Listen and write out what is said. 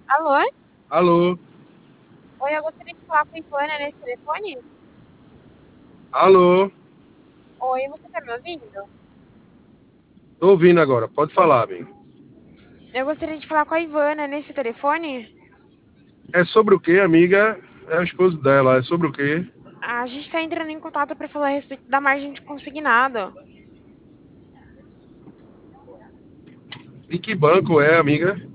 Alô? Alô? Oi, eu gostaria de falar com a Ivana nesse telefone. Alô? Oi, você tá me ouvindo? Tô ouvindo agora, pode falar, amigo. Eu gostaria de falar com a Ivana nesse telefone. É sobre o quê, amiga? É o esposo dela, é sobre o quê? A gente tá entrando em contato para falar a respeito da margem de consignado. E que banco é, amiga?